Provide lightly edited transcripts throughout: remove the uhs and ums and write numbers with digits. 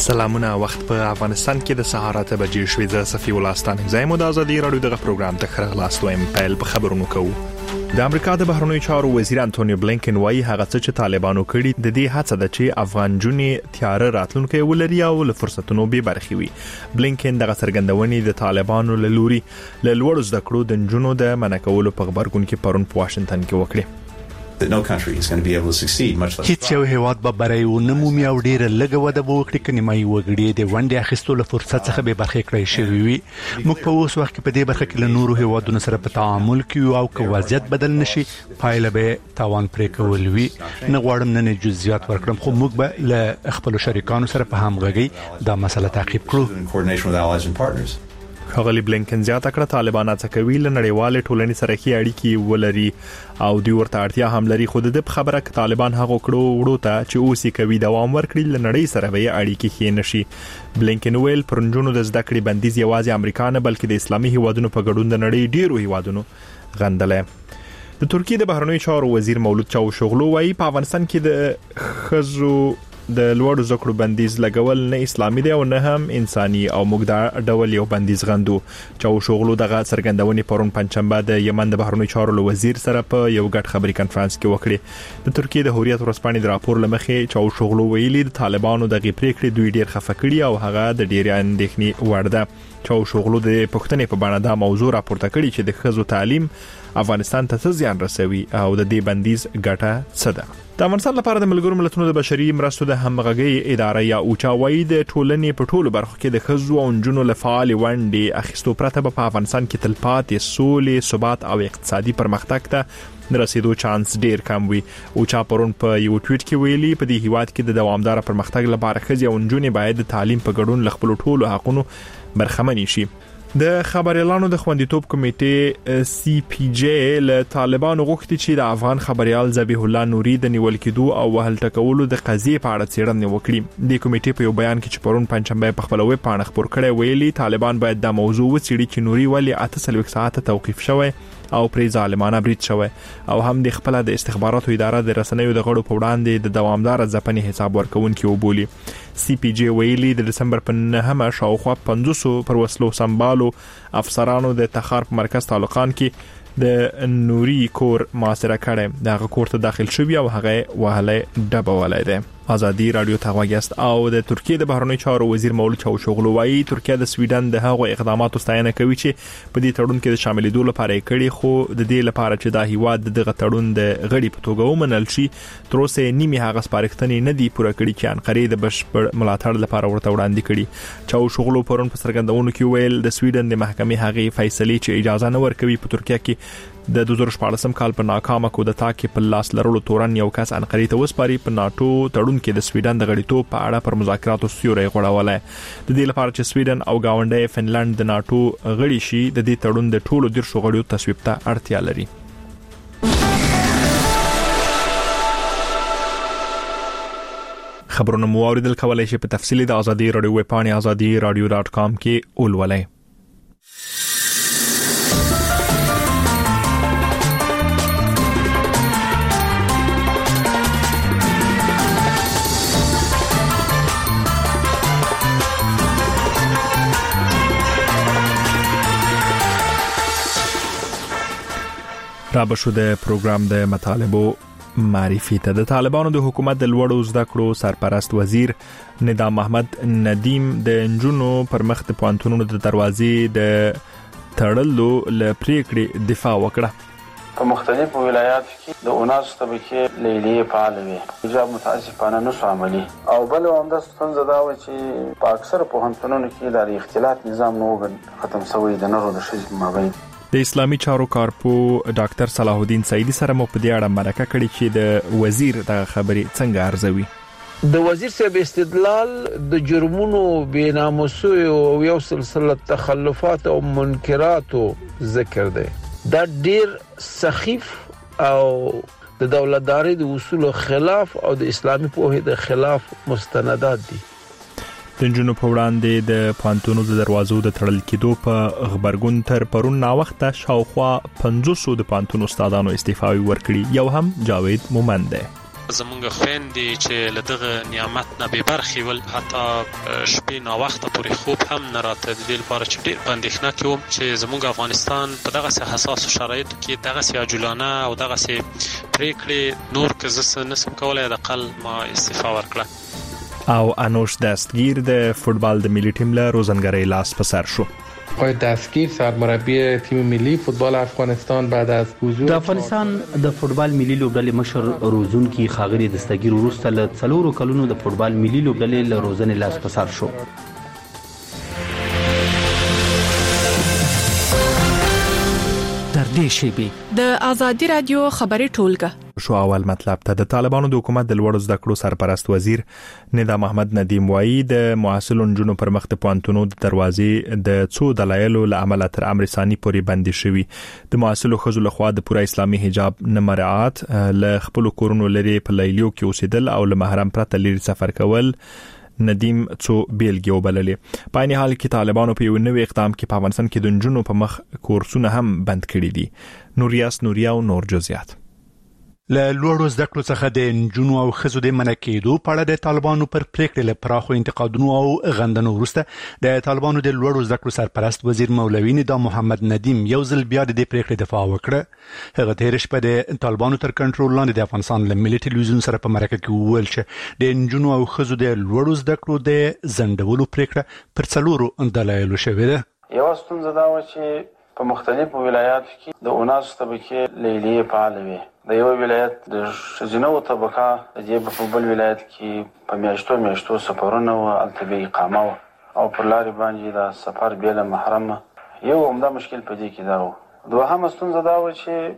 سلامونه وخت په افغانستان کې د سهار 8 بجې شوې د صفي ولستان زموږ د ازادي رادیو دغه پروګرام ته خبرلاست وایم پیل په خبرونو کوو. د امریکا د بهرنیو چارو وزیر انټونیو بلینکن وايي هغه څه چې طالبانو کړي د دې هڅه ده چې افغان جنې تیار راتلونکي ولري او له فرصتونو به برخي وي. بلینکن دغه څرګندونې د طالبانو له لوري له لوړ زده کړو د جنونو د منکولو په خبرګون کې پرون په واشنگټن کې وکړي. No country is going to be able to succeed much less. هیڅ یو هیواد به بری و نمومي او ډیره لږه وده وکړي کني مې وګړي د ونډې اخیستلو له فرصت څخه به برخه کړی شوی وي. موږ په اوس وخت کې په دې برخه کې له نورو هیوادونو سره په تعامل کې او که وضعیت بدل نشي پایله به تاوان پرې کول وي. نه غواړم نه جزئیات ورکړم خو موږ به له خپل شریکانو سره په همغږي دا مسله تعقیب کړو. خغلی بلینکن زیاته کړه طالبان څخه کوي له نړیوال ټولنې سره کې اړیکې ولري او دوی ورته اړتیا هم لري. خو د خبره ک طالبان هغه کړو وړو ته چې اوسې کوي دوام ورکړي له نړۍ سره به اړیکې خې نشي. بلینکن ویل پرنجونو د زده کړې بندیز یوازې امریکا نه بلکې د اسلامي هیوادونو په ګډون د نړۍ ډیرو هیوادونو غندلې. د ترکیه د بهرنیو چارو وزیر مولود چاوشوغلو وايي په افغانستان کې د خزو د لوړ زکړو بندیز لګول نه اسلامي دی او نه هم انساني او موږ دا ډول یو بندیز غندو. چاوشوغلو دغه څرګندونې پرون پنځشنبه د یمن د بهرنیو چارو وزیر سره په یو ګډ خبري کانفرنس کې وکړي. د ترکیه د هوریت ورسپانې د راپور لمخې چاوشوغلو ویلي د طالبانو دغه پریکړې دوی ډیر خفه کړي او هغه د ډیر اندېښنې وړ ده. چاوشوغلو د پښتنې په باندې دا موضوع راپورته کړي چې د خزو تعلیم افغانستان ته څه زیان رسوي او د دې بندیز ګټه څه ده. د افغانستان لپاره د ملګرو ملتونو د بشري مرستو د همغږي اداره یا اوچا وايي د ټولنې په ټولو برخو کې د خزو او جنونو لفعال ونډې اخیستو پرته په افغانستان کې تلپاتې سولې ثبات او اقتصادي پرمختګ ته رسیدو چانس ډیر کم وي. اوچا پرون په یو ټویټ کې ویلي په دې هیواد کې د دوامدار پرمختګ لپاره خزي او جنونې باید د تعلیم په ګډون لخپل ټولو حقونو برخمن شي. د خبريالانو د خوندیتوب کمیټې سی پی جی له طالبانو غوښتي چې د افغان خبريال ذبیح الله نوري د نیول کېدو او وهل ټکولو د قضیې په اړه څېړنه وکړي. د کمیټې په یو بیان کې چې پرون پنځشنبه په خپل ویب پاڼه خبر کړی ویلي طالبان باید د موضوع وڅېړي چې نوري ولې 48 ساعت توقيف شوی او پرې ظالمانه برید شوی او هم د خپل د استخباراتو اداره د رسنیو د غړو په وړاندې د دوامدار ځپنې حساب ورکونکي وبولي. سی پی جی ویلي د دسمبر په 9 شاوخوا 500 پر وسلو سمبالو افسرانو د تخار په مرکز تعلقان کې د نوري کور محاصره کړي. دغه کور ته داخل شوی او هغه وهله ډبه ولایده. ازادي رادیو ته واغست او د ترکیه د بهرنیو چارو وزیر مولود چاوشوغلو وايي ترکیه د سویډن د هغو اقداماتو ستاینه کوي چې په دې تړون کې د شاملېدو لپاره کړي خو د دې لپاره چې دا هیواد دغه تړون د غړي په توګه ومنل شي تر اوسه نیمه هغه سپارښتنې نه دي پوره کړي چې انقره د بشپړ ملاتړ لپاره ورته وړاندې کړي. چاوشوغلو پرون په څرګندونو کې ویل د سویډن د محکمې هغه فیصله چې اجازه نه ورکوي په ترکیه کې د 2014 کال په ناکامه کودتا کې په لاس لرلو تورن یو کس انقره ته وسپاري په ناتو تړون کې د سویډن د غړیتوب په اړه پر مذاکراتو سیوري غوړولای. د دې لپاره چې سویډن او گاونډي فنلند د ناتو غړي شي د دې تړون د ټولو 10 غړیو تصویب ته اړتیا لري. خبرونه مو اوریدل کولای شي په تفصیل د ازادي رادیو ویب پاڼه azadiradio.com کې اولولای. را بشو د پروګرام د مطالبو معرفي ته د طالبانو د حکومت د لوړو زده کړو سرپرست وزیر نظام محمد ندیم د انجونو پر مخ د پوانتونونو د دروازې د تړلو ل پریکړې دفاع وکړه. په مختلفو ولایاتو کې د اوناس طبقه لیلیه فعال وي. حجاب متاسفانه نشو عملی او بل هم د ستونزه دا و چې په اکثر پوهنتونونو کې د اختلاط نظام نو ختم شوی د نورو د شذ مابین. د اسلامي چارو کارپو ډاکټر صلاح الدین سعیدی سره مو په دې اړه مرکه کړې چې د وزیر د خبرې څنګه ارزوي. د وزیر صاحب استدلال د جرمونو بیناموسو او یو سلسله تخلفات او منکرات ذکر دی. دا ډیر سخیف او د دولتداري د اصول خلاف او د اسلامي پوهې د خلاف مستندات دي. د جنونو په وړاندې د پانتونو د دروازو د تړل کېدو په خبرګون تر پرون نا وخت شاوخوا 500 د پانتونو استادانو استعفاوي ورکړي. یو هم جاوید مومند دی. زمونږ خويندې چې لدغه نعمت نه به برخې ول حتی شپې نا وخت پورې خوب هم نه راته د دې لپاره چې ډېر اندېښنه کې وم چې زمونږ افغانستان په دغه حساس شرایطو کې دغه سیاجولانه او دغه سي پریکړې نور که زه نسم کولای د اقل ما استعفا ورکړه. او انوش دستگیر د فوتبال د ملي ټیم له روزنګرۍ لاس په سر شو. آقای دستگیر سرمربی تیم ملی فوتبال افغانستان بعد از حضور د افغانستان د فوتبال ملي لوبډلې مشر روزونکي خاغری دستگیر وروسته له 4 کلونو د فوتبال ملي لوبډلې له روزنې لاس په سر شو. تر دې شیبې د ازادي رادیو خبري ټولګه شو. اول مطلب ته د طالبانو د حکومت د لوړو زده کړو سرپرست وزیر ندا محمد ندیم وایي د معاصلون جنو پر مخ د پوانتونو د دروازې د څو دلایلو له عمله تر امر ثاني پورې بندي شوی. د معاصلو خزو له خوا د پوره اسلامي حجاب نه مراعات له خپل کورونو لري په لیلیو کې اوسېدل او له محرم پرته لري سفر کول ندیم څو بیلګې وبللې. په عین حال کې طالبانو په یو نوې اقدام کې په افغانستان کې د جنونو په مخ کورسونه هم بند کړي دي. نوریاس نوریا او نور جزئیات. له لوړو زده کړو څخه د نجونو او ښځو د منع کېدو په اړه د طالبانو پر پریکړې له پراخو انتقادونو او غندنو وروسته د طالبانو د لوړو زده کړو سرپرست وزیر مولوي ندا محمد ندیم یو ځل بیا د پریکړې دفاع وکړه. هغه تیر شپه د طالبانو تر کنټرول لاندې د افغانستان له ملي ټلویزیون سره په مرکه کې وویل چې د نجونو او ښځو د لوړو زده کړو د ځنډولو پریکړه پر 4 دلایلو شوې ده. یو ستونزه دا و چې په مختلفو ولایاتو کې د اوناس طبقه لیلیه فعال وي. د یو ولایت د شجنو طبقه د په بل ولایت کې په میاشتو سفرونه او التبي اقامه او پر لارې باندې د سفر بیل محرم یو عمده مشکل پدې کې دا و. دوهم ستونزه دا و چې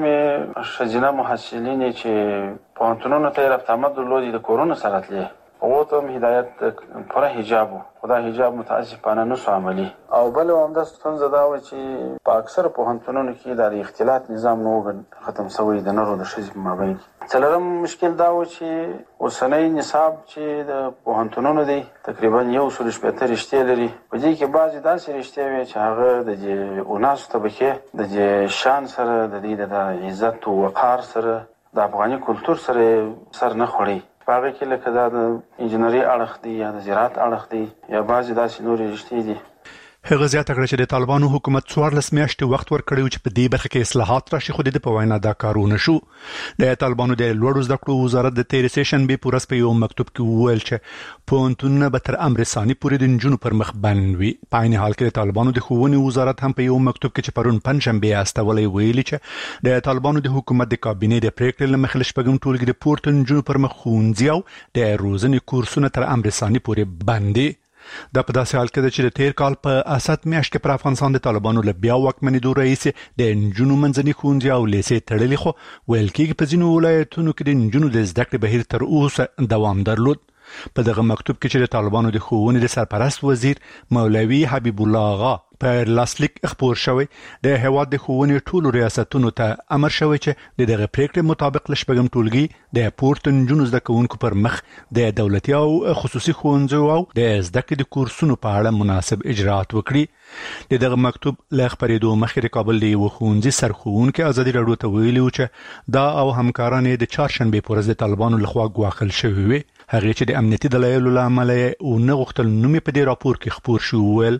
کومه شجنه محصلین چې په انټونو ته رفتامت درلودي د کورونا سره تللی او ته هدایت پر حجاب خدا حجاب متاسفانه نو عملی او بل عمده ستونزه دا و چې په اکثر پوهنتونونو کې د اختلاط نظام نو ختم شوی د نورو د شذ مابین. څلورم مشکل دا و چې اوسنۍ نصاب چې د پوهنتونونو دی تقریبا 170 رشتې لري. په دې کې بعضی داسې رشتې وي چې هغه د اوناس طبقه د شان سره د دې د عزت او وقار سره د افغاني کلچر سره سر نه خوري. هغه کې لکه دا د انجنیری اړخ دی یا د زراعت اړخ دی یا بعضی داسې نورې رشتې دي. هغه زیاته کړه چې د طالبانو حکومت 14 میاشتې وخت ورکړی چې په دې برخه کې اصلاحات راشي خو د په وینا دا کارونه شو. د طالبانو د لوړو زده کړو وزارت د تیر سیشن به پورس په یو مکتوب کې وویل چې پونتونه به تر امر ثاني پورې د نجونو پر مخ بند وي. په عین حال کې د طالبانو د ښوونې وزارت هم په یو مکتوب کې چې پرون پنځشنبه استولې ویلي چې د طالبانو د حکومت د کابینې د پریکړې لمخې شپږم ټولګي د پورته نجونو پر مخ ښوونځي او د روزنې کورسونه تر امر ثاني پورې بند دي. دا په داسې حال کې ده چې د تیر کال په اسات میاشت کې پر افغانستان د طالبانو له بیا واکمنېدو راهیسې د نجونو منځني ښوونځي او لیسې تړلي خو ویل کېږي په ځینو ولایتونو کې د نجونو د زده کړې بهیر تر اوسه دوام درلود. په دغه مکتوب کې چې د طالبانو د ښوونې د سرپرست وزیر مولوي حبیب الله آغا په لاسلیک خبر شوی د هواد د ښوونې ټولو ریاستونو ته امر شوی چې د دغه پریکړې مطابق لشپږم ټولګي د پورته نجونو زده کوونکو پر مخ د دولتي او خصوصي ښوونځیو او د زده کړې د کورسونو په اړه مناسب اجراءات وکړي. دغه مکتوب له خبرېدو مخکې د کابل د یو ښوونځي سرښوونکي ازادي راډیو ته ویلي و چې دا او همکاران د چهارشنبه په ورځ د طالبانو لخوا ګواښل شوي وي. هغه چې د امنیتي دلایلو له امله او نه غوښتل نوم په دې راپور کې خبر شو ویل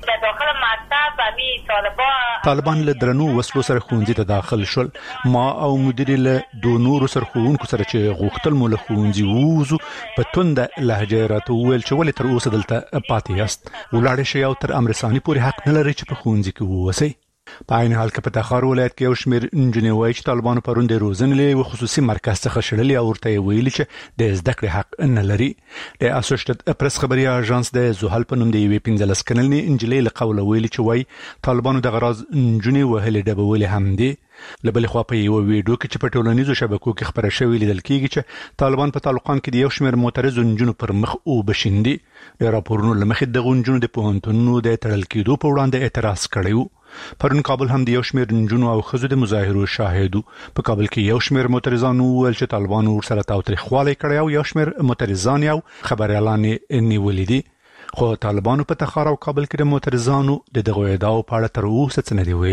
طالبان له درنو وسلو سره ښوونځي ته داخل شول. ما او مدیر له دوه نورو سرښوونکو سره چې غوښتل مو له ښوونځي ووځو په تونده لهجه راته وویل چې ولې تر اوسه دلته پاتې یاست، ولاړ شئ او تر امر ثاني پورې حق نه لرئ چې په ښوونځي کې ووسئ. په عین حال کې په تخار ولایت کې یو شمېر نجونې وایي چې طالبانو پرون د روزنې له یو خصوصي مرکز څخه شړلي او ورته یې ویلي چې د زده کړې حق نه لري. د اسوسییټډ پریس خبري اژانس د زحل په نوم د یوې 15 کلنې انجلۍ له قوله ویلي چې وایي طالبانو د غراض نجونې وهلې ډبولې هم دي. له بلې خوا په یو ویډیو کې چې په ټولنیزو شبکو کې خبره شوې لیدل کېږي چې طالبان په تعلقان کې د یو شمېر معترضو نجونو پر مخ او بشیندي. د راپورونو له مخې دغه نجونو د پوهنتونونو د تړل کېدو په وړاندې اعتراض کړی و. پرون کابل هم د یو شمېر نجونو او ښځو د مظاهرو شاهدو. په کابل کې یو شمېر معترضان وویل چې طالبانو ورسره تاوتریخوالی کړی او یو شمېر معترضان یو خبریالان نیولي دي. خو طالبانو په تخار او کابل کې د معترضانو د دغو ادعاو په اړه تر اوسه څه نه دي ویلي.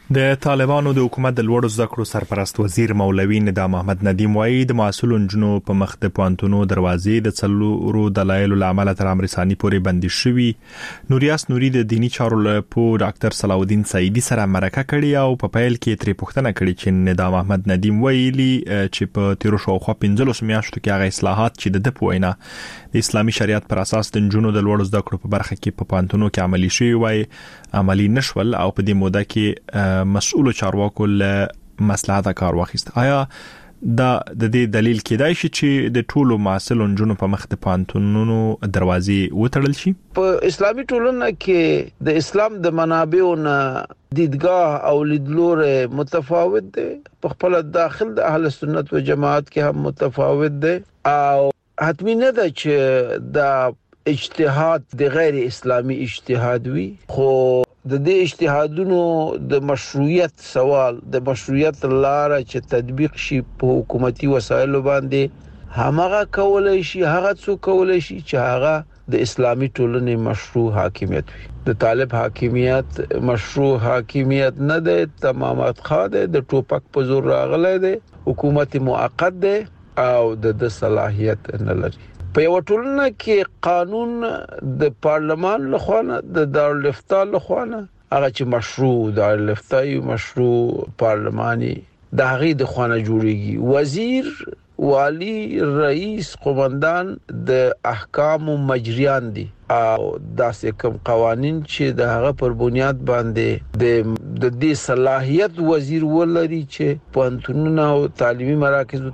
د طالبانو د حکومت د لوړو زده کړو سرپرست وزیر مولوي نظام احمد ندیم وایي د مسؤلون جنو په مخ د پوهنتونو دروازې د څلورو دلایلو لامل تر امرساني پورې بندي شوي. نوریاس نوري د دینی چارو په ډاکټر صلاح الدین سعیدی سره مرکه کړې او په پیل کې ترې پوښتنه کړې چې نظام احمد ندیم ویلي چې په تیرو شاوخوا 15 میاشتو کې هغه اصلاحات چې د پوهنه د اسلامي شریعت پر اساس د جنونو د لوړو زده کړو په برخه کې په پوهنتونو کې عملي شوي وای عملي نشول او په دې موده کې مسؤل چارواکو له مصلحت کار واخیست. آیا د دې دلیل کېدای شي چې د ټولو معسلون جنونو په مخ د پوهنتونونو دروازې وتړل شي؟ په اسلامي ټولنه کې د اسلام د منابعو نه دیدګاه او لیدلور متفاوت دي. په خپل داخل د اهل سنت و جماعت کې هم متفاوت دي او حتمی نه ده چې د اجتهاد د غیر اسلامي اجتهاد وي، خو د دې اجتهادونو د مشروعیت سوال د مشروعیت لاره چې تطبیق شي په حکومتي وسایلو باندې همغه کولای شي، هغه څو کولای شي چې هغه د اسلامي ټولنې مشروع حاکمیت وي. د طالب حاکمیت مشروع حاکمیت نه ده، تمامات خاده د ټوپک په زور راغلی دی، حکومت موقت دی او د صلاحیت نه لري. په یو ټولنه کې قانون د پارلمان لخوا نه د دارالفتاء لخوا نه هغه چې مشروع دارالفتاء مشروع پارلماني د هغه د خوانه جوړيږي. وزیر، والی، رئیس، قومندان د احکام مجریان دي او داسې کوم قوانين چې د هغه پر بنیاد باندې د دې صلاحیت وزیر ولري چې پوهنتونونه او تعلیمي مراکز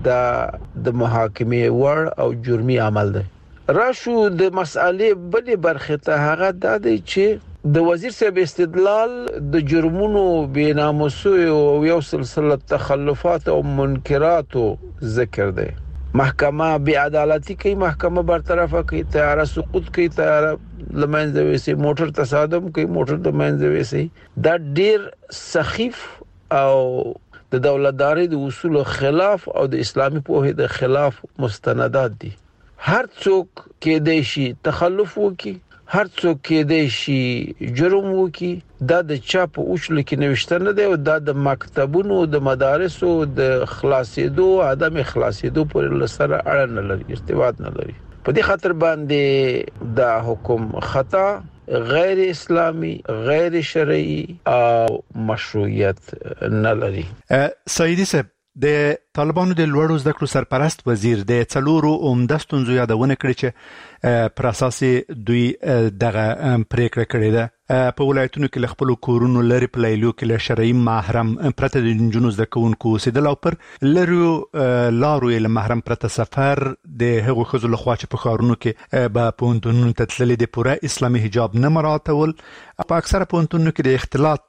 ترې د محاکمه ور او جرمي عمل دی. راشو د مسالې بلې برخه ته هغه د دې چې د وزیر صاحب استدلال د جرمونو بیناموسو او یو سلسله تخلفات او منکرات ذکر دی. محکمه بی عدالتی کوي، محکمه برطرفه کوي، طیاره سقوط کوي، طیاره لمنځه وسی، موټر تصادم کوي، موټر لمنځه وسی. دا ډیر سخیف او د دولتداري د اصول خلاف او د اسلامي پوهې د خلاف مستندات دي. هر څوک کې د شي تخلف وکي، هر څوک کې د شي جرم وکي، دا د چا په اوچل کې نوښته نه دی او دا د مکتبونو د مدارسو د خلاصېدو عدم خلاصېدو پورې سره اړه نه لري، ارتباط نه لري. په دې خاطر باندې دا حکم خطا، غیر اسلامی، غیر شرعي او مشروعیت نه لري. سعیدی صاحب، د طالبانو د لوړو زده کړو سرپرست وزیر د څلورو عمده ستونزو یادونه کړې چې پر اساس دوی دغه پریکړه کړې ده په ولایتونو کې خپل کورونو لري په لیلو کې له شرعي محرم پرته د جنونو زده کوونکو اوسېدل او پر لرو لارو له محرم پرته سفر د هغو خزو لخوا چې په ښارونو کې به پوهنتونونو ته تللي د پوره اسلامي حجاب نه مراعاتول. په اکثره پوهنتونونو کې د اختلاط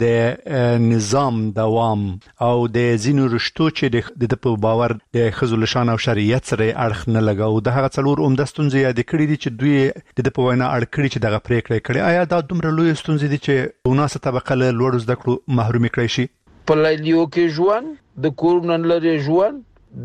د نظام دوام او د زینو رشتو چې د په باور د خزو لشان او شریعت سره اړخ نه لګاو. د هغه څلور عمده ستونزې یاد کړې دي چې دوی د په وینا اړ کړی چې دغه پریکړه کړي. آیا دا دومره لوی ستونزې دي چې وناسه طبقه له لوړو زده کړو محروم کړي شي؟ په لیلیو کې ژوند، د کورونو لري ژوند،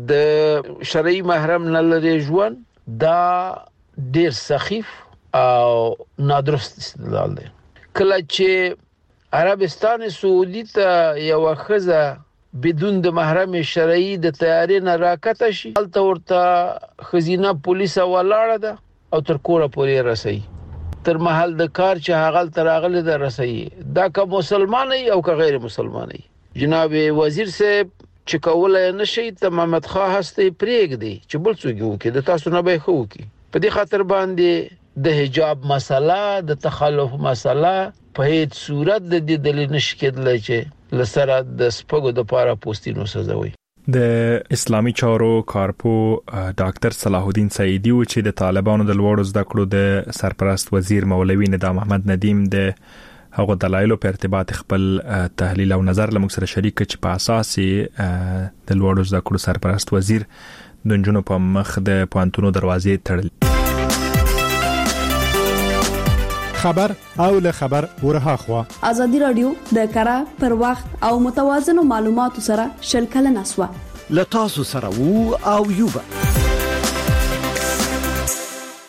د شرعي محرم نه لري ژوند، دا ډیر سخیف او نادرست استدلال دی. کله چې عربستان سعودي ته یو خزه بدون د محرم شرعي د طیارې نه راکته شي، هلته ورته خزینه پولیس ولاړه ده او تر کوره پورې رسي، تر محل د کار چې هغه تر راغله ده رسي. دا که مسلماني او که غیر مسلماني. جناب وزیر صاحب چې کولای نشي تمامت خواه هسته پرېګ دی چې بل څوک وکړي، د تاسو نه به خو وکړي. په دې خاطر باندې د حجاب مسله، د تخلف مسله په هیڅ صورت د دې دلیل نشي کېدلی چې لسره د سپګو د پاره پوستینو سزوي. د اسلامي چارو کارپو ډاکټر صلاح الدین سعیدی و چې د طالبانو د لوړو زده کړو د سرپرست وزیر مولوي نظام احمد ندیم د هغه دلایل په ارتباط خپل تحلیل او نظر لمغ سره شریک چې په اساس د لوړو زده کړو سرپرست وزیر د جنونو په مخ د پوهنتونو دروازې تړل. خبر او له خبر ورها خوا ازادي رادیو د کara پر وخت او متوازن معلوماتو سره شلکل نسوه لتاسو سره وو او یوبا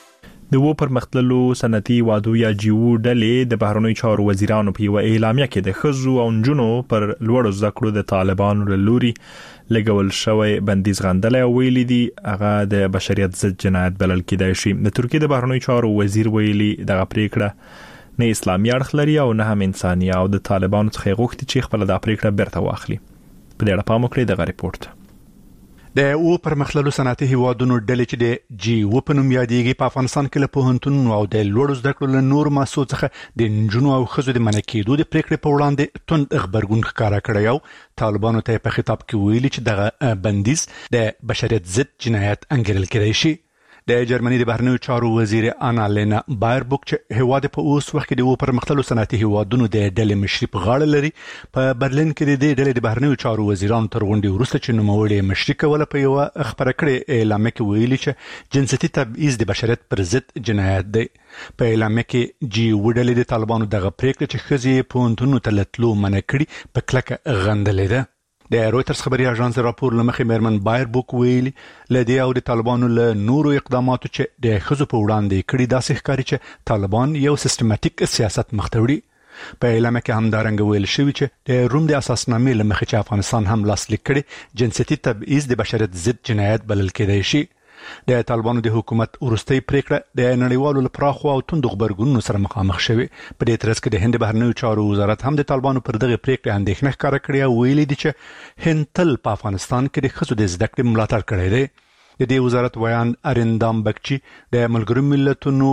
د و پرمختللو صنعتي وادو یا جیو ډلې د بهرنیو چارو وزیرانو په اعلامیه کې د خزو او نجونو پر لوړو زده کړو د طالبانو له لوري لګول شوی بندیز غندل او ویلي دي هغه د بشریت ضد جنایت بلل کېدای شي. د ترکیه د بهرنیو چارو وزیر ویلي دغه پریکړه نه اسلامي اړخ لري او نه هم انساني او د طالبانو څخه غوښتي چې خپل د پریکړه بیرته واخلي. په دې اړه پام وکړئ دغه ریپورت. د او پرمختللو صنعتي هیوادونو ډلې چې د جی او په نوم یادېږي په افغانستان کې له پوهنتونونو او د لوړو زده کړو له نور مؤسسو څخه د نجونو او ښځو د منع کېدو د پریکړې په وړاندې توند غبرګون ښکاره کړی او طالبانو ته په خطاب کې ویلي چې دغه بندیز د بشریت ضد جنایت انګیرل کېدای شي. د جرمني د بهرنیو چارو وزیر آنا لینا بایربوک چې هیواد په اوس وخت کې د پرمختللو صنعتي هیوادونو د ډلې مشري په غاړه لري په برلین کې د ډلې د بهرنیو چارو وزیرانو تر غونډې وروسته چې نوموړي مشري کوله په یو خبره کړې اعلامیه کې ویلي چې جنسيتي تبعیض د بشریت پر ضد جنایت دی. په اعلامیه کې جی وډلې د طالبانو دغه پریکړه چې ښځې پوهنتونونو ته لتلو منع کړي په کلکه غندلې ده. د رويټرز خبري اژانس راپور لمخې مېرمن بایربوک ویلي لدی او د طالبانو له نورو اقداماتو چې د خزو په وړاندې کړي داسې ښکاري چې طالبان یو سیستماتیک سیاست مختوي. په اعلامیه کې هم دارنګ ویل شوی چې د روم د اساسنامې لمخې چې افغانستان هم لاسلیک کړي جنسيتي تبعیض د بشریت ضد جنایت بلل کېدای شي. د طالبانو د حکومت ورستۍ پریکړه د نړیوالو لپاره او توند غبرګونونو سره مخامخ شوه. په دې ترڅ کې د هند بهرنیو چارو وزارت هم د طالبانو پر دغه پریکړه اندېښنه ښکاره کړې او ویلي دي چې هند تل په افغانستان کې د ښځو د زده کړې ملاتړ کړی دی. د دې وزارت ویان اریندام بکچی د ملګرو ملتونو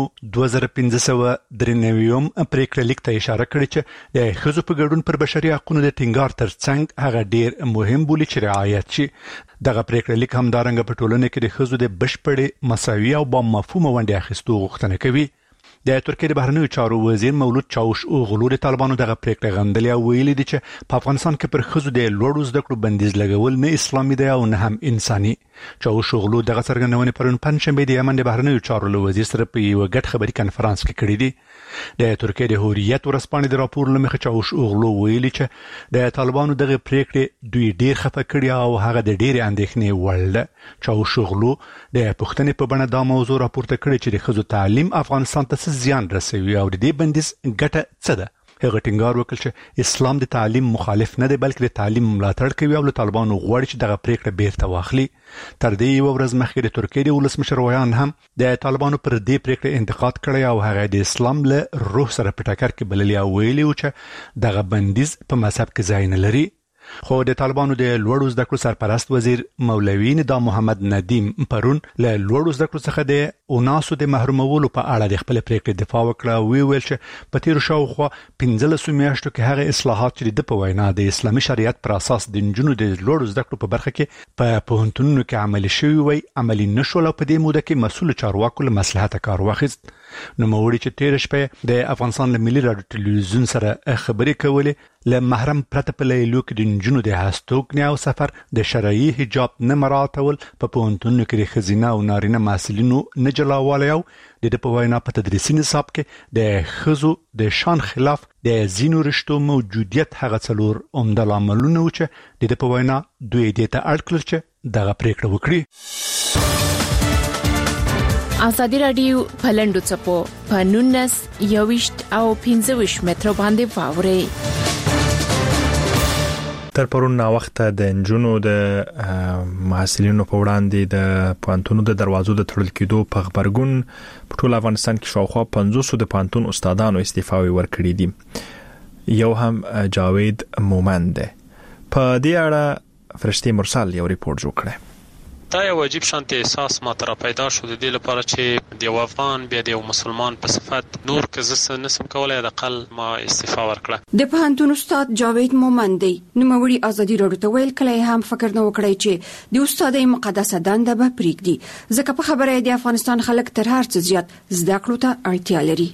2593 پریکړه لیک ته اشاره کړې چې د ښځو په ګډون پر بشري حقوقو د ټینګار ترڅنګ هغه ډیر مهم بولي چې رعایت شي. دغه پریکړه لیک هم دارنګ په ټولنه کې د ښځو د بشپړې مساوي او با مفهوم ونډه اخیستو غوښتنه کوي. د ترکیه د بهرنیو چارو وزیر مولود چاوش اوغلو د طالبانو دغه پریکړه غندلې او ویلي دي چې په افغانستان کې پر ښځو د لوړو زده کړو بندیز لګول نه اسلامي دی او نه هم انساني. چاوش اوغلو دغه څرګندونه پرون پنځشنبه د یمن د بهرنیو چارو له وزیر سره په یو غټ خبري کانفرنس کې کړی دی. د ترکیه د هوریت ورسپانې د راپور لمخې چاوش اوغلو ویلي چې د طالبانو دغه پریکړه دوی ډیر خفه کړی او هغه د ډیر اندېښنې وړ ده. چاوش اوغلو د پښتنې په بڼه دا موضوع راپورته کړی چې د ښځو تعلیم افغانستان ته زیان رسوي او د دې بندیز ګټه څه ده. هغه ټینګار وکړ چې اسلام د تعلیم مخالف نه دی بلکې د تعلیم ملاتړ کوي او له طالبانو غواړي چې دغه پریکړه بیرته واخلي. تر دې یو ورځ مخکې د ترکیه د ولسمشر ویان هم د طالبانو پر دې پریکړه انتقاد کړی او هغه د اسلام له روح سره په ټکر کې بللی او ویلي چې دغه بندیز په مذهب کې ځای نه لري. خو د طالبانو د لوړو زده کړو سرپرست وزیر مولوی ندا محمد ندیم پرون له لوړو زده کړو څخه د اوناسو د محرومولو په اړه د خپل پریکړې دفاع وکړه او ویل چې په تیر شاوخوا 15 میاشتو کې هغه اصلاحات چې د په وینا د اسلامي شریعت پر اساس د نجونو د لوړو زده کړو په برخه کې په پوهنتونونو کې عملي شوی وي عملي نشول او په دې موده کې مسؤل چارواکو له مصلحت کار واخیست. نو موري چې تیر شپه د افغانستان له ملي رادیو ټلویزیون سره خبرې کولې له محرم پرته په لیلو کې د نجونو د هستوګنې او سفر د شرعي حجاب نه مراعاتول په پوهنتونونو کې د ښځینه او نارینه محصلینو نه جلاوالی او د په وینا په تدریسي نصاب کې د ښځو د شان خلاف د ځینو رشتو موجودیت هغه څلور عمده لاملونه و چې د په وینا دوی دې ته اړ کړل چې دغه پریکړه وکړي. ازادي رادیو پلندو چپو پنونس یوشت او 15 متر باندې فاوري. تر پرون نا وخت د انجونو د محصلینو په وړاندې د پانتونو د دروازو د تړل کېدو په خبرګون په ټول افغانستان کې شاوخوا 500 د پانتون استادانو استعفاوي ورکړي دي. یو هم جاوید مومند ده. په دې اړه فرشتي مرسل یو ریپورت جوړ کړی. دا یو عجیب شانتي احساس ما تر پیدا شو د دې لپاره چې د افغان بیا د مسلمان په صفت نور که نسم کولای د اقل ما استعفا ورکړه. د پوهنتون استاد جاوید مومند دی نوموړي ازادي راډیو ته ویل کله هم فکر نه وکړی چې د استادۍ مقدسه دنده به پریږدي ځکه په خبره د افغانستان خلک تر هر څه زیات زده کړو ته اړتیا لري.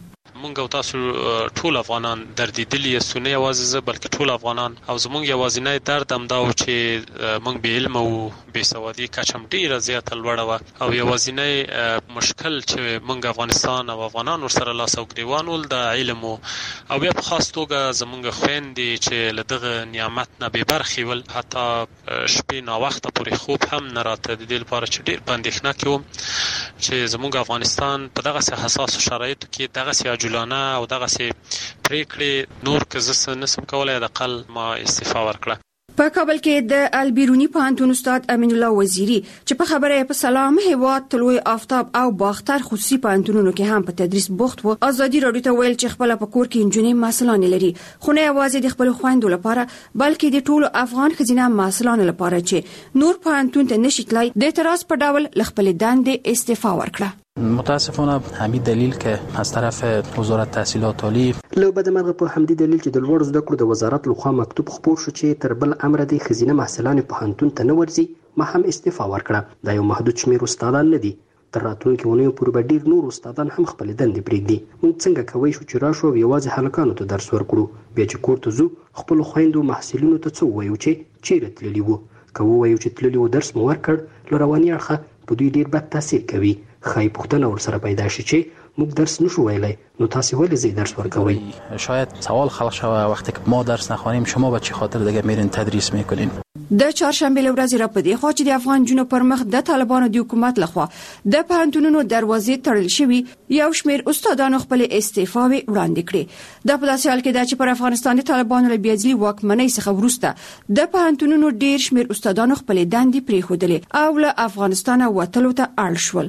زمونږ او تاسو ټول افغانان دردیدلی سونه یوازې زه بلکې ټول افغانان او زمونږ یوازینی درد هم دا و چې موږ به علم او بې سوادي کچه هم ډیره زیاته لوړه وه او یوازینی مشکل چې موږ افغانستان او افغانان ورسره لاس او ګریوان ول د علم او بیا په خاص توګه زمونږ خویندې چې له دغه نعمت نه بې برخې ول حتی شپې ناوخته پورې خوب هم نه راته د دې لپاره چې ډېر په اندېښنه کې وم چې زمونږ افغانستان په دغسې حساسو شرایطو کې دغسې عجولانه او دغسې پرېکړې نور که زه څه نسم کولی د اقل ما استعفا ورکړه. په کابل کې د البیرونی پوهنتون استاد امین الله وزیری چې په خبره په سلام هیواد طلوع آفتاب او باختر خصوصي پوهنتونونو کې هم په تدریس بوخت وو ازادي راډیو ته ویل چې خپل په کور کې انجونې محصلان لري خو نه یوازې د خپل خويندو لپاره بلکې د ټولو افغان ښځینه محصلان لپاره چې نور پوهنتون ته نشي تلای د اعتراض په ډول خپل دندې استعفا ورکړه. متاسفانه همین دلیل که از طرف وزارت تحصیلات عالی لو بد مرغه په همدې دلیل چې د لوړ زده کړو د وزارت لخوا مکتوب خپور شو چې تر بل امر د ښځینه محصلان پوهنتون ته نه ورځي ما هم استعفا ورکړه. دا یو محدود شمیر استادان نه دي تر راتلونکي اونۍ پورې به ډیر نور استادان هم خپل دندې پرېږدي. موږ څنګه کوی شو چې راشو یوازې هلکانو ته درس ورکړو بیا چې کور ته ځو خپل خويندو محصلینو ته څه وایو چې چیرې تللی وو که وایو چې تللی وو درس مو ورکړ لرواني اړخه په دوی ډیر بد تاثیر کوي. خای پختنه ورسره پیدا شي چې موږ درس نشو ویلای نو تاسو ولې زی درس ورکوي. شاید سوال خلق شوه وقتی که ما درس نخوانیم شما به چه خاطر دیگه میرین تدریس میکنین. د چهارشنبه ورځ را پدې خو چې د افغان جنوب پر مخ د طالبانو د حکومت لخوا د پوهنتونونو دروازې تړل شوې یو شمیر استادانو خپل استعفاوي وړاندې کړې. د په داسې حال کې د چې پر افغانستان د طالبانو له بیځلي واکمنۍ څخه وروسته د پوهنتونونو ډیر شمیر استادانو خپل دندې پریښودلې او له افغانستان وتلو ته اړ شول.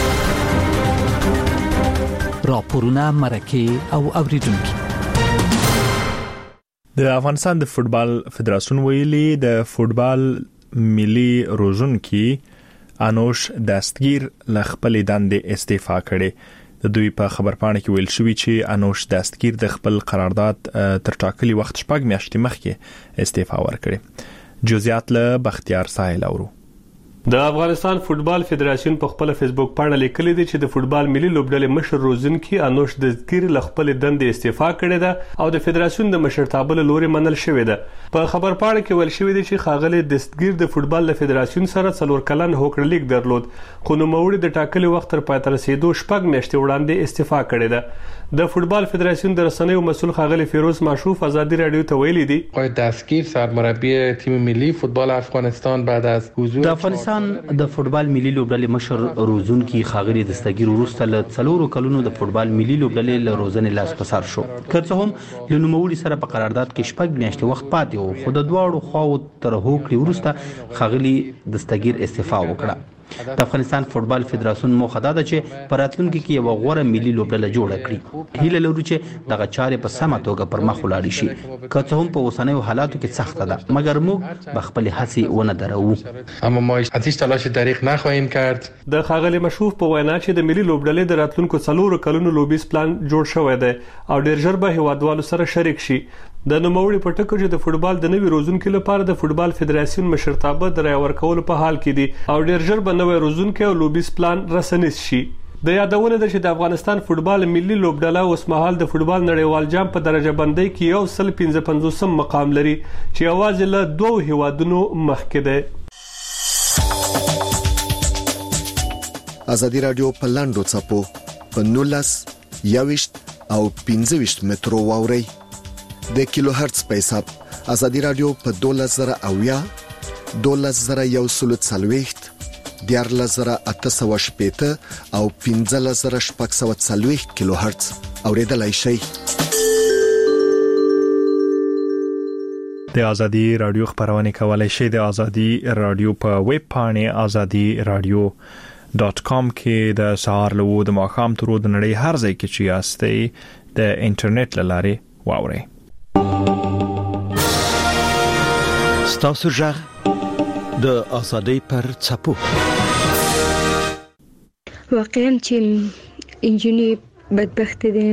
راپورونه مرکه او اوریدونکو. د افغانستان د فوتبال فدراسیون ویلي د فوتبال ملي روزونکي انوش دستگیر ل خپل دندې استعفا کړي. د دوی په خبرپاڼه کې ویل شوی چې انوش دستگیر د خپل قرارداد تر ټاکلي وخت شپږ میاشتې مخکې استعفا ورکړي. جزئیات له بختیار ساحل اورو. د افغانستان فوتبال فدراسیون په خپل فیسبوک پاڼه لیکلي دی چې د فوتبال ملي لوبډلې مشر روزونکي انوش دستگیر ل خپل دندې استعفا کړې ده او د فدراسیون د مشرتابه لوري منل شوې ده. په خبرپاڼه کې ویل شوی دی چې خاغلی دستگیر د فوتبال له فدراسیون سره 4 کلن هوکړه لیک درلود خو نو موړي د ټاکلي وخت تر پای تر رسیدو شپږ میاشتې وړاندې استعفا کړې ده. د فوتبال فدراسیون د رسنیو مسؤل خاغلی فیروز معشوف ازادي رادیو ته ویلي دی آقای دستگیر سرمربی تیم ملی فوتبال افغانستان بعد از حضور د افغانستان د فوتبال ملي لوبډلې مشر روزونکي خاغلی دستگیر وروسته له 4 کلونو د فوتبال ملي لوبډلې له روزنې لاس پسار شو. که څه هم له نوموړي سره په قرارداد کې شپږ میاشتې وخت پاتې و خو د دواړو خواو تر هوکړې وروسته خاغلی دستگیر استعفا وکړه. د افغانستان فوتبال فدراسیون موخه دا ده چې په راتلونکي کې یو غوړه ملي لوبډله جوړه کړي. هیله لرو چې دغه چارې په سمه توګه پر مخ ولاړ شي. که څه هم په اوسنیو حالاتو کې سخته ده مګر موږ به خپل هڅې ونه درو. اما ما از هیڅ تلاش دریغ نخواهیم کرد. د خاغلی مشوف په وینا چې د ملي لوبډلې د راتلونکو 4 کلونو لوبیز پلان جوړ شوی دی او ډیر ژر به هیوادوالو سره شریک شي. د نوموړي په ټکو چې د فوتبال د نوي روزونکو لپاره د فوتبال فدراسیون مشرتابه د رای ورکولو په حال کې دي او ډیر ژر به نوې روزونکو او لوبیز پلان رسنیز شي. د یادونه ده چې د افغانستان فوتبال ملي لوبډله اوس مهال د فوتبال نړیوال جام په درجه بندۍ کې 155 مقام لري چې یوازې له 2 هیوادونو مخکې ده. ازادي رادیو په لاندو چپو په 19 او 15 مترو واوري د کیلو هرتز په حساب ازادي رادیو په 12000 12140 14880 او 15640 کیلو هرتز اوریدلای شئ. د ازادي رادیو خبرونه کولای شئ د ازادي رادیو په ویب پاڼه azadi.radio.com کې د سهار له د ماښام تر د نړۍ هر ځای کې چې یاستئ د انټرنیټ لارې واورئ. ستاسو ژغ د ازادۍ پر څپو. واقعا چې انجینی بدبخت دي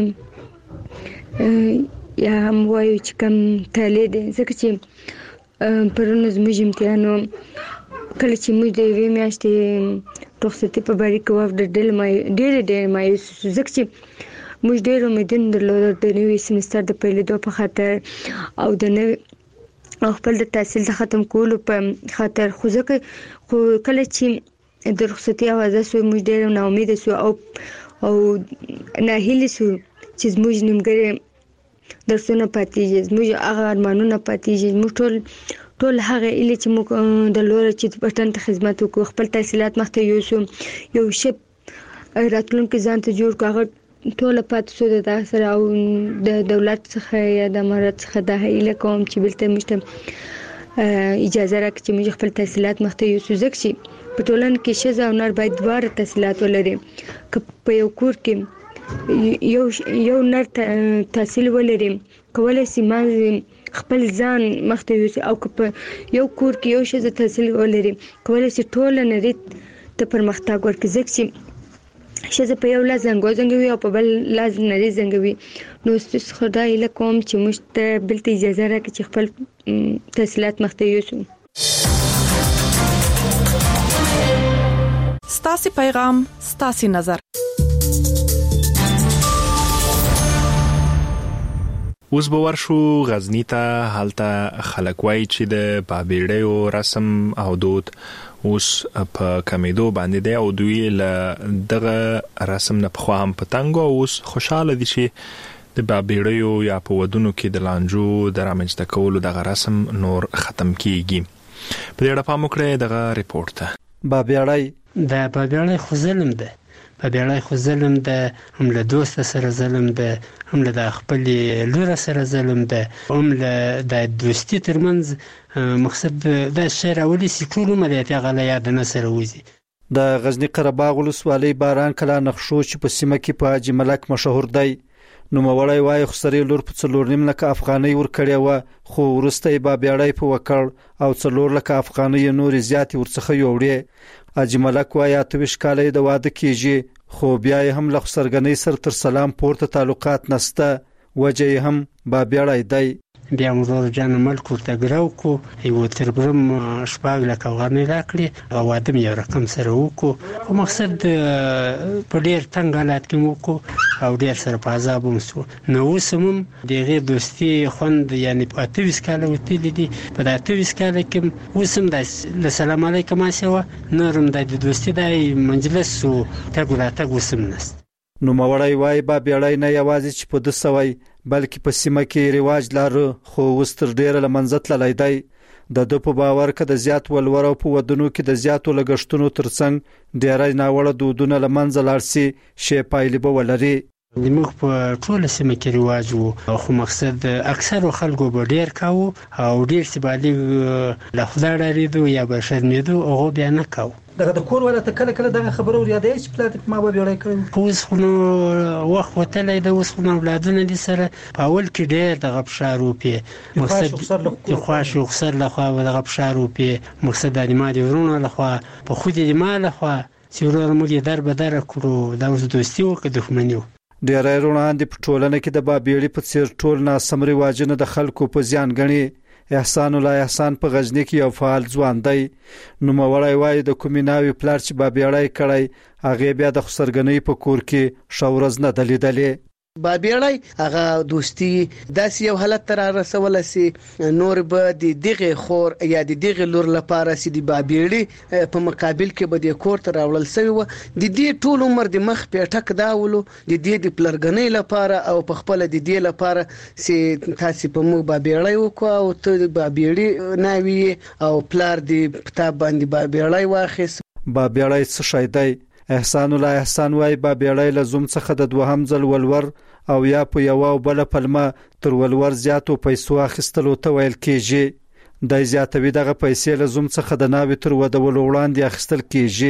یا هم وایو چې کم تالی دي ځکه چې پرونه زموږ امتحانو کله چې موږ د یوې میاشتې رخصتي په باره کې وافده ډېر مایوس ځکه چې موږ ډېر امیدونه درلودل د نوي سمستر د پیلېدو په خاطر او د نوي او خپل د تحصیل د ختم کولو په خاطر خو کله چې د رخصتي اوازه سو موږ ډېر نا امید سو او ناهیلي سو چې موږ نیمګړي درسونه پاتېږي موږ هغه ارمانونه پاتېږي موږ ټول هغه اله چې موږ د لور چې وطن ته خدمت وکړو خپل تحصیلات مخته یو شپ راتلونکي ځان ته جوړ کړو ټول پات سو د سره او د دولت څخه یا د امارات څخه د هیله کوم چې بلته مشته اجازه راکړي چې موږ خپل تحصیلات مخته یو سوزک شي په ټولنه کې شزه او نر باید دوه تحصیلات ولري که په یو کور کې یو نر تحصیل ولري کولای شي خپل ځان مخته یو او که په یو کور کې یو شزه تحصیل ولري کولای شي ټول نری ته پرمختګ ورکړي ځکه شزه په یو لاس زنګوي او په بل لاس نری زنګوي نو ستاسو خدای له کوم چې موږ ته بلته اجازه راکړي چې خپل تحصیلات مخته یوسو ستاسو پیغام ستاسو نظر اوس به ورشو غزنی ته هلته خلک وایي چې د بابېړیو رسم او دود اوس په کمیدو باندې دی او دوی له دغه رسم نه په خوا هم پتنګ او اوس خوشاله دي چې د بابېړیو یا په ودونو کې د لانجو د رامنځته کولو دغه رسم نور ختم کیږي په دې اړه پام وکړئ دغه ریپورت ته بابېړی خو ظلم ده بابېړی خو ظلم ده هم له دوست سره ظلم ده هم له خپل لور سره ظلم ده هم له د دوستي ترمنځ مقصد د شر اولی سکولو مليته غلا یاد نه سره وځي د غزنی قرهباغ ولسوالۍ باران کلا نقشو چې په سیمه کې په حاجی ملک مشهور دی نو موړی وای خسرې لور په 4.5 لک افغانۍ ورکړی و خو ورسته بابېړی په وکړ او 4 لک افغانۍ نور زیات ورڅخه یوړي حاجی ملک وای 28 کالې د واده کیږي خو بیا هم له خسرګنۍ سره تر سلام پورته تعلقات نسته وجه هم بابېړی دی بیا موږ جان ملک ورته ګراو کو یو تربرم شپږ لکه افغانۍ راکړي او واده یو رقم سره وکړو او مقصد په ډیر تنګ حالت کې وکړو او ډیر سره په عذاب ومسو نو وسم دغه دوستي خوند یعنی په 28 کال وتلی دي په 28 کال کې وسم د سلام علیکم اسوا نورم د دوستي د مجلس او تګ وسم نست نو موړی وای بابېړی نه یوازې چې په 200 بلکې په سیمه کې رواج لاره خو وستر ډیر لمنځت لای دی د په باور کې د زیات ولور او په ودونو کې د زیاتو لګښتونو ترڅنګ ډیرای ناوړه دودونه لمنځه لارسي شی پایلې به ولري موږ په ټول سیمه کې رواج وو خو مقصد اکثر خلکو به ډیر کاوه او ډیر سبالي لفظ لريدو یا به شرمېدو او بیا نه کاوه دغه د کور ولته کله کله دغه خبرو ریاضي چې پلات ما به وړای کړم اوس خو نو وخت وتلې د اوس خو اولادونه دي سره په اول کې ډېر د غبشارو په مقصد خواش او خسر له خوا د غبشارو په مقصد د مالي ورونو له خوا په خو دې مال له خوا چې ورور مولي در به در کړو د دوستي او دښمنیو ډېر روان دي په ټولنه کې د بابېړي په څیر ټول ناسم رواجونه د خلکو په ځان غني احسان الله احسان په غزنی کې یو فعال ځوان دی نو موړی وای د کومیناوي پلار چې بابېړی کړی هغه بیا د خسرګنۍ په کور کې شاورز نه دلیدلې بابېړی هغه دوستي داس یو حالت تر رسول سي نور به د دغه خور یا د دغه لور لپاره سي د بابېړي په مقابل کې به د کور تر راول سوی و د دې ټول عمر د مخ په ټک داولو د دې د پلرګنۍ لپاره او په خپل د دې لپاره سي تاسو په مو بابېړی وکاو او ته د بابېړي ناوي او پلار د کتاب باندې بابېړی واخیس بابېړی څه شي دی احسان الله احسان وای بابېړی لزوم څخه د دوهم ځل ولور او یا په یو او بل پلمه تر ولور زیاتو پیسو اخیستلو ته ویل کیږي د زیاتوي دغه پیسې لزوم څخه د ناوي تر ودول وړاندې اخیستل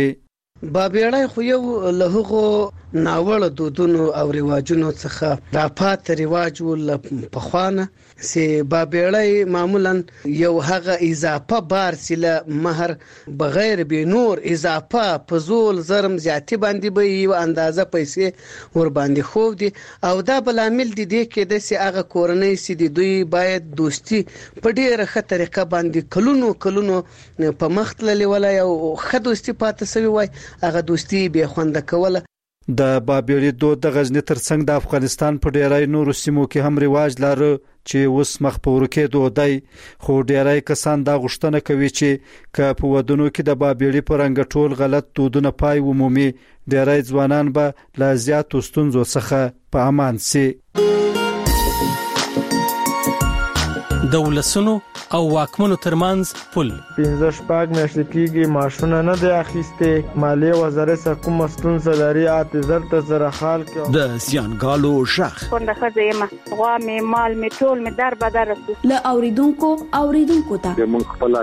کیږي بابېړی خو یو له هغو ناوړه دودونو او رواجونو څخه راپات رواج ول په خوانه سي بابېړی معمولا یو هغه اضافه بار سله مہر بغیر به نور اضافه فزول زرم زیاتی باندې به یو اندازه پیسې ور باندې خو دي او دا بل عامل دي کې د سي هغه کورنۍ سي دي دوی باید دوستي په ډیره ښه طریقه باندې کلونو په مختللي ولا یو ښه دوستي پاتې سوی وای هغه دوستي به خوند کوله د بابېړي دود د غزنی ترڅنګ د افغانستان په ډیری نورو سیمو کې هم رواج لري چې اوس مخ په ورکېدو دی، خو ډیری کسان دا غوښتنه کوي چې که په ودونو کې د بابېړي په رنګ ټول غلط دودونه پای ومومي، ډیری ځوانان به له زیاتو ستونزو څخه په امان سي. د ولسونو او واکمنو ترمنځ پل 15 میاشتې کېږي ماشونه نه دی اخیسته، مالیه وزارت سره کوم ستونزه لري، اعتذار ته زره حال کې د زیانګالو شخ څنګه خځه ما غوا می مال می ټول می در بدر له اوریدونکو ته موږ خپل